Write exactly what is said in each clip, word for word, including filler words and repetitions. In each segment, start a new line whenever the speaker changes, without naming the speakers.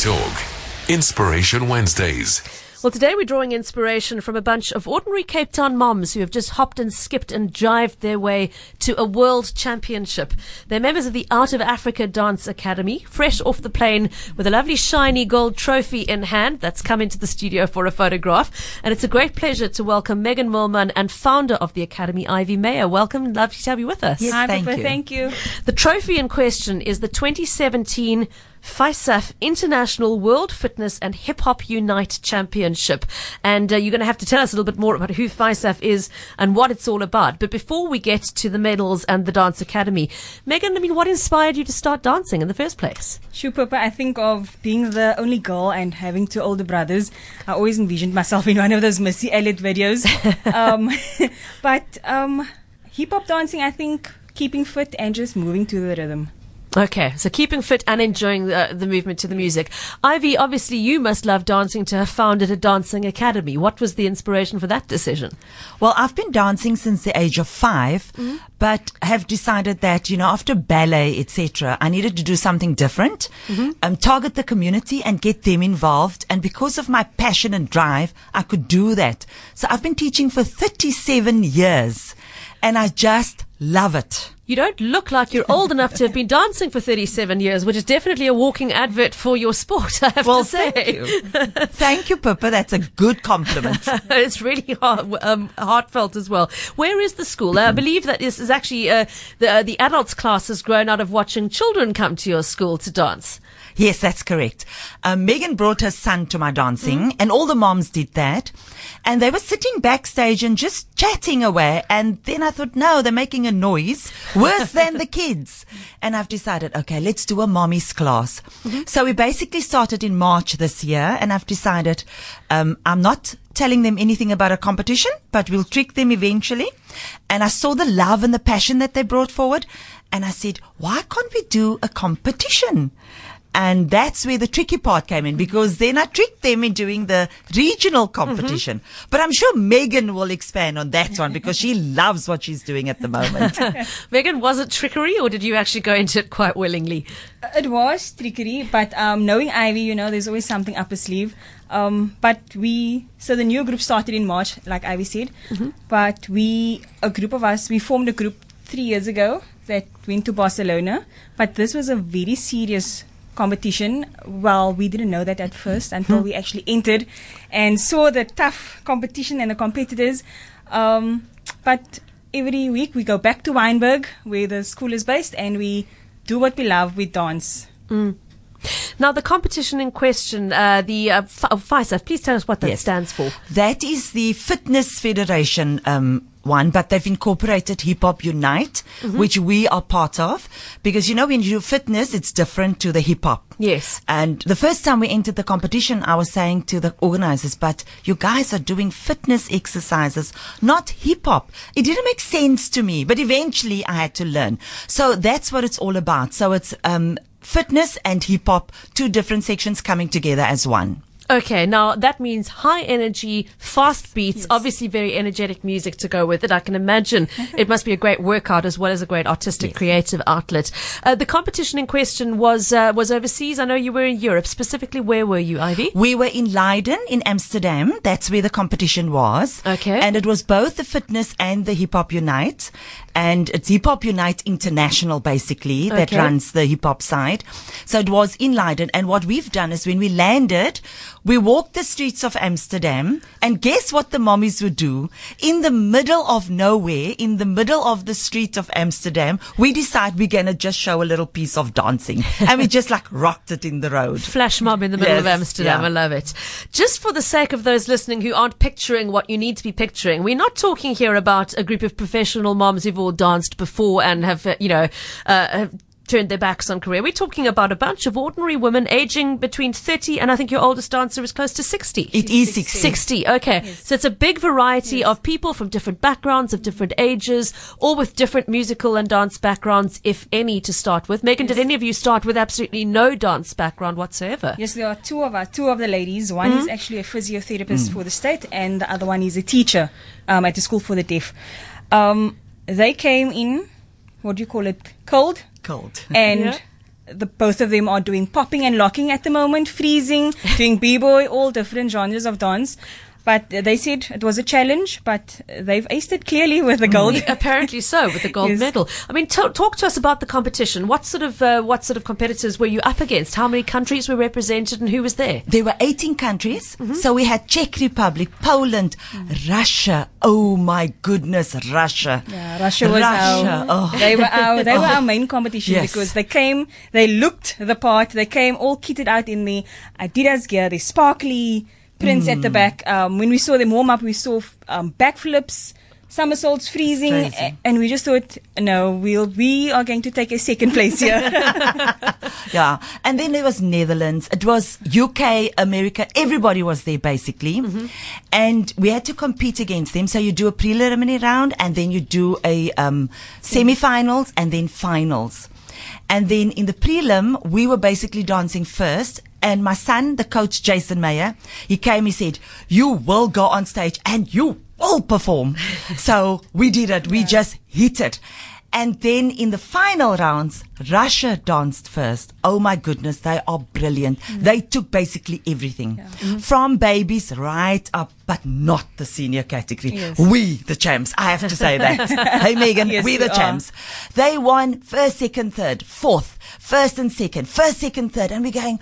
Talk. Inspiration Wednesdays.
Well, today we're drawing inspiration from a bunch of ordinary Cape Town moms who have just hopped and skipped and jived their way to a world championship. They're members of the Out of Africa Dance Academy, fresh off the plane with a lovely shiny gold trophy in hand that's come into the studio for a photograph. And it's a great pleasure to welcome Megan Millman and founder of the Academy, Ivy Meyer. Welcome. Lovely to have you with us.
Yes,
Hi,
thank
Pippa,
you.
thank you.
The trophy in question is the twenty seventeen FISAF International World Fitness and Hip Hop Unite Championship. And uh, you're going to have to tell us a little bit more about who FISAF is and what it's all about. But before we get to the medals and the Dance Academy, Megan, I mean, what inspired you to start dancing in the first place?
Sure, Pippa, I think of being the only girl and having two older brothers. I always envisioned myself in one of those Missy Elliott videos. um, but um, hip-hop dancing, I think, keeping fit and just moving to the rhythm.
Okay, so keeping fit and enjoying the, the movement to the music. Ivy, obviously you must love dancing to have founded a dancing academy. What was the inspiration for that decision?
Well, I've been dancing since the age of five, mm-hmm. but have decided that, you know, after ballet, et cetera, I needed to do something different, mm-hmm. um, target the community and get them involved. And because of my passion and drive, I could do that. So I've been teaching for thirty-seven years and I just love it.
You don't look like you're old enough to have been dancing for thirty-seven years, which is definitely a walking advert for your sport, I have
well,
to say.
Thank you. Thank you, Pippa. That's a good compliment.
It's really heart, um, heartfelt as well. Where is the school? I believe that this is actually uh, the, uh, the adults class has grown out of watching children come to your school to dance.
Yes, that's correct. Um, Megan brought her son to my dancing, mm. and all the moms did that. And they were sitting backstage and just chatting away. And then I thought, no, they're making a noise worse than the kids. And I've decided, okay, let's do a mommy's class. Mm-hmm. So we basically started in March this year. And I've decided um, I'm not telling them anything about a competition, but we'll trick them eventually. And I saw the love and the passion that they brought forward. And I said, why can't we do a competition? And that's where the tricky part came in, because then I tricked them in doing the regional competition. Mm-hmm. But I'm sure Megan will expand on that one because she loves what she's doing at the moment.
Megan, was it trickery or did you actually go into it quite willingly?
It was trickery, but um, knowing Ivy, you know, there's always something up her sleeve. Um, but we, so the new group started in March, like Ivy said. Mm-hmm. But we, a group of us, we formed a group three years ago that went to Barcelona. But this was a very serious competition. Well, we didn't know that at first until we actually entered and saw the tough competition and the competitors. Um, but every week we go back to Wynberg, where the school is based, and we do what we love, we dance.
Mm. Now, the competition in question, uh, the uh, FISAF, please tell us what that
yes.
stands for.
That is the Fitness Federation um one, but they've incorporated Hip Hop Unite, mm-hmm. which we are part of, because, you know, when you do fitness, it's different to the hip hop.
Yes.
And the first time we entered the competition, I was saying to the organizers, but you guys are doing fitness exercises, not hip hop. It didn't make sense to me, but eventually I had to learn. So that's what it's all about. So it's um fitness and hip hop, two different sections coming together as one.
Okay, now that means high energy, fast beats, yes. obviously very energetic music to go with it. I can imagine it must be a great workout as well as a great artistic, yes. creative outlet. Uh, the competition in question was uh, was overseas. I know you were in Europe. Specifically, where were you, Ivy?
We were in Leiden, in Amsterdam. That's where the competition was.
Okay.
And it was both the Fitness and the Hip Hop Unite. And it's Hip Hop Unite International, basically, that
okay.
runs the hip hop side. So it was in Leiden. And what we've done is when we landed, we walked the streets of Amsterdam, and guess what the mommies would do? In the middle of nowhere, in the middle of the street of Amsterdam, we decide we're going to just show a little piece of dancing. And we just like rocked it in the road.
Flash mob in the middle
yes,
of Amsterdam.
yeah.
I love it. Just for the sake of those listening who aren't picturing what you need to be picturing, we're not talking here about a group of professional moms who've all danced before and have, uh, you know, uh, have turned their backs on career. We're talking about a bunch of ordinary women aging between thirty and I think your oldest dancer is close to sixty.
It is sixty.
sixty, okay.
Yes.
So it's a big variety
yes.
of people from different backgrounds, of different ages, all with different musical and dance backgrounds, if any, to start with. Megan,
yes.
did any of you start with absolutely no dance background whatsoever?
Yes, there are two of our, two of the ladies. One mm-hmm. is actually a physiotherapist mm. for the state, and the other one is a teacher um, at the school for the deaf. Um, they came in, what do you call it, cold?
Cold.
And
yeah.
the both of them are doing popping and locking at the moment, freezing, doing b-boy, all different genres of dance. But uh, they said it was a challenge, but they've aced it clearly with the gold.
Apparently so, with the gold
Yes.
medal. I mean, t- talk to us about the competition. What sort of uh, what sort of competitors were you up against? How many countries were represented, and who was there?
There were eighteen countries.
Mm-hmm.
So we had Czech Republic, Poland,
Mm.
Russia. Oh my goodness, Russia.
Yeah, Russia was
Russia.
our,
Oh.
they were our, they were our main competition
Yes.
because they came, they looked the part, they came all kitted out in the Adidas gear, the sparkly prints
Mm.
at the back. Um, when we saw them warm up, we saw um, backflips, somersaults, freezing,
Crazy.
a- and we just thought, no, we'll, we are going to take a second place here.
Yeah. And then there was Netherlands. It was U K, America. Everybody was there basically.
Mm-hmm.
And we had to compete against them. So you do a preliminary round and then you do a um, semi-finals and then finals. And then in the prelim, we were basically dancing first. And my son, the coach, Jason Meyer, he came, he said, you will go on stage and you will perform. So we did it. We just hit it. And then in the final rounds, Russia danced first. Oh my goodness, they are brilliant.
Mm.
They took basically everything from babies right up, but not the senior category.
Yes.
We, the champs. I have to say that. Hey, Megan,
Yes,
we
we
the
are.
champs. They won first, second, third, fourth, first and second, first, second, third. And we're going,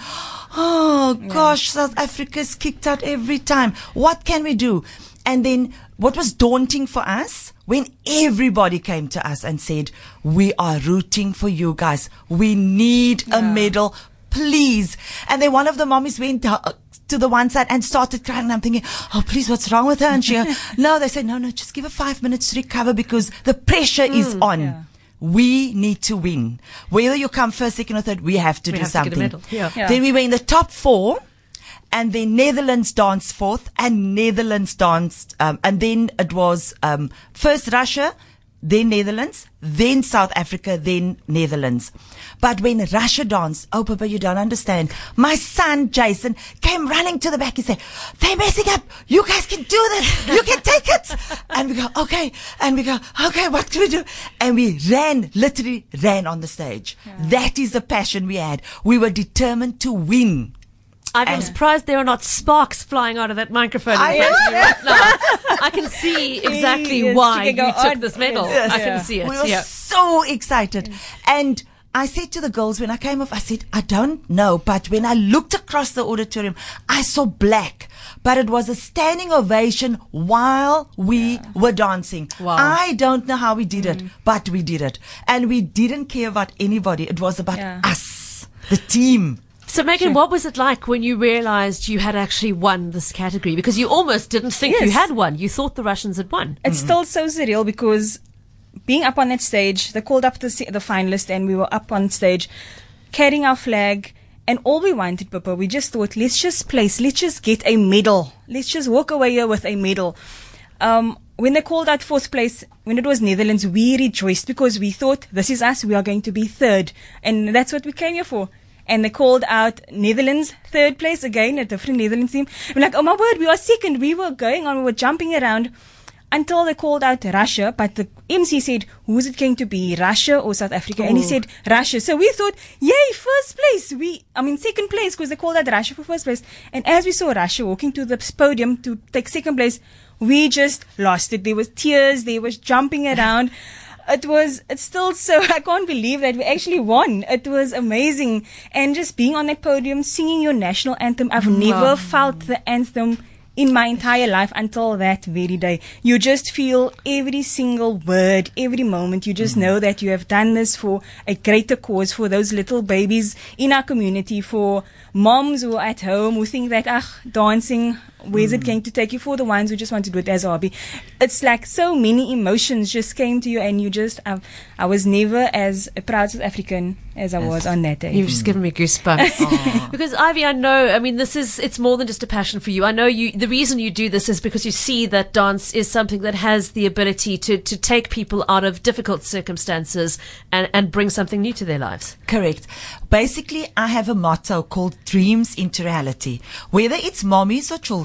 oh gosh, South Africa's kicked out every time. What can we do? And then what was daunting for us when everybody came to us and said, we are rooting for you guys. We need a medal, please. And then one of the mommies went uh, to the one side and started crying. And I'm thinking, oh, please, what's wrong with her? And she, no, they said, no, no, just give her five minutes to recover because the pressure is on.
yeah.
We need to win. Whether you come first, second or third, we have to
We
do
have to get a
something.
medal. Yeah.
Yeah.
Then we were in the top four. And then Netherlands danced fourth, and Netherlands danced, um, and then it was um, first Russia, then Netherlands, then South Africa, then Netherlands. But when Russia danced, oh, Papa, you don't understand. My son, Jason, came running to the back and said, they're messing up. You guys can do this. You can take it. And we go, okay. And we go, okay, what can we do? And we ran, literally ran on the stage. That is the passion we had. We were determined to win.
I'm
And-
surprised there are not sparks flying out of that microphone.
I
in front of you right now. I can see exactly
Yes,
why
you
you
can go
took
on.
this medal.
Yes.
I can
Yeah.
see it.
We were
Yeah.
so excited. And I said to the girls when I came off, I said, I don't know, but when I looked across the auditorium, I saw black. But it was a standing ovation while we were dancing.
Wow.
I don't know how we did it, but we did it. And we didn't care about anybody. It was about
Yeah.
us, the team.
So, Megan, what was it like when you realized you had actually won this category? Because you almost didn't think you
Yes.
had won. You thought the Russians had won.
It's still so surreal because being up on that stage, they called up the se- the finalists and we were up on stage carrying our flag. And all we wanted, Papa, we just thought, let's just place, let's just get a medal. Let's just walk away here with a medal. Um, when they called out fourth place, when it was Netherlands, we rejoiced because we thought, this is us, we are going to be third. And that's what we came here for. And they called out Netherlands third place again, a different Netherlands team. We're like, oh my word, we are second. We were going on, we were jumping around until they called out Russia. But the M C said, who's it going to be, Russia or South Africa? And he
Oh.
said Russia. So we thought, yay, first place. We, I mean, second place because they called out Russia for first place. And as we saw Russia walking to the podium to take second place, we just lost it. There was tears. There was jumping around. It was, it's still so, I can't believe that we actually won. It was amazing. And just being on that podium, singing your national anthem. I've never felt the anthem in my entire life until that very day. You just feel every single word, every moment. You just know that you have done this for a greater cause, for those little babies in our community, for moms who are at home who think that, ah, dancing, where's it going to take you, for the ones who just want to do it as a hobby. It's like so many emotions just came to you and you just, I, I was never as a proud South African as I was on that day.
You've just given me goosebumps. Because, Ivy, I know, I mean, this is, it's more than just a passion for you. I know you, the reason you do this is because you see that dance is something that has the ability to, to take people out of difficult circumstances and, and bring something new to their lives.
Correct. Basically, I have a motto called dreams into reality. Whether it's mommies or children,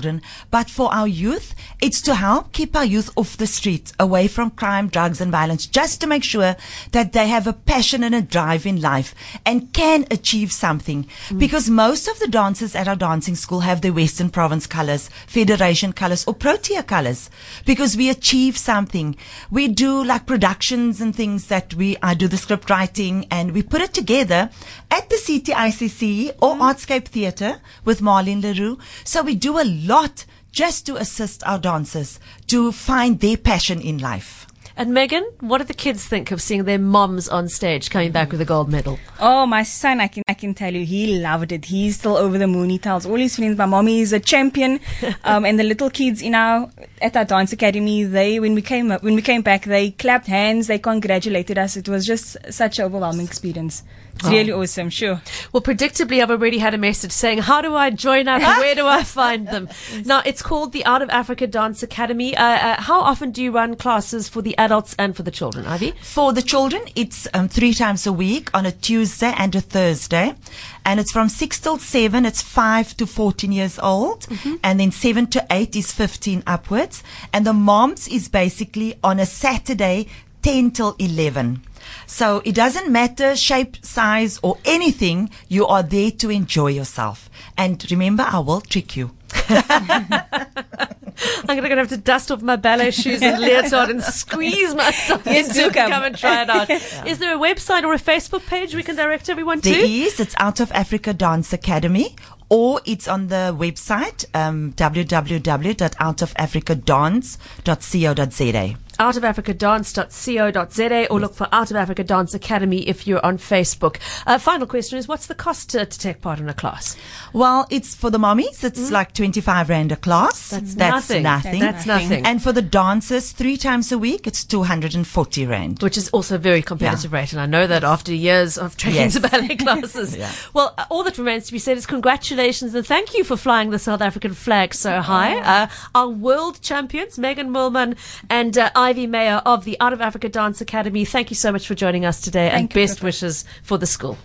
children, but for our youth, it's to help keep our youth off the street, away from crime, drugs and violence, just to make sure that they have a passion and a drive in life and can achieve something. Mm. Because most of the dancers at our dancing school have the Western Province colors, Federation colors or Protea colors, because we achieve something. We do like productions and things that we, I do the script writing and we put it together at the C T I C C or mm. Artscape Theatre with Marlene Leroux. So we do a lot just to assist our dancers to find their passion in life.
And Megan, what do the kids think of seeing their moms on stage coming back with a gold medal?
Oh, my son, I can I can tell you, he loved it. He's still over the moon. He tells all his friends, my mommy is a champion. um, and the little kids in our at our dance academy, they when we came when we came back, they clapped hands, they congratulated us. It was just such an overwhelming experience. It's oh. really awesome, sure.
Well, predictably, I've already had a message saying, how do I join up? Where do I find them? Now, it's called the Out of Africa Dance Academy. Uh, uh, how often do you run classes for the adults and for the children, Ivy?
For the children, it's um, three times a week on a Tuesday and a Thursday. And it's from six till seven. It's five to fourteen years old. Mm-hmm. And then seven to eight is fifteen upwards. And the moms is basically on a Saturday, ten till eleven. So it doesn't matter shape, size or anything. You are there to enjoy yourself. And remember, I will trick you.
I'm going to have to dust off my ballet shoes and leotard and squeeze myself
yes,
to
come.
come and try it out. Yeah. Is there a website or a Facebook page we can direct everyone to?
There is. It's Out of Africa Dance Academy. Or it's on the website, um, w w w dot out of africa dance dot co dot z a.
out of africa dance dot co dot z a, or look for Out of Africa Dance Academy if you're on Facebook. Uh, final question is, what's the cost to, to take part in a class?
Well, it's for the mommies, it's mm. like twenty-five rand a class.
That's,
That's
nothing.
nothing.
That's nothing.
And for the dancers, three times a week, it's two hundred forty rand.
Which is also a very competitive yeah. rate, and I know that after years of training
yes.
to ballet classes. yeah. Well, uh, all that remains to be said is congratulations and thank you for flying the South African flag so high. Uh, our world champions, Megan Moolman and uh, Ivy Meyer of the Out of Africa Dance Academy, thank you so much for joining us today,
thank
and
you,
best
Pippa.
wishes for the school.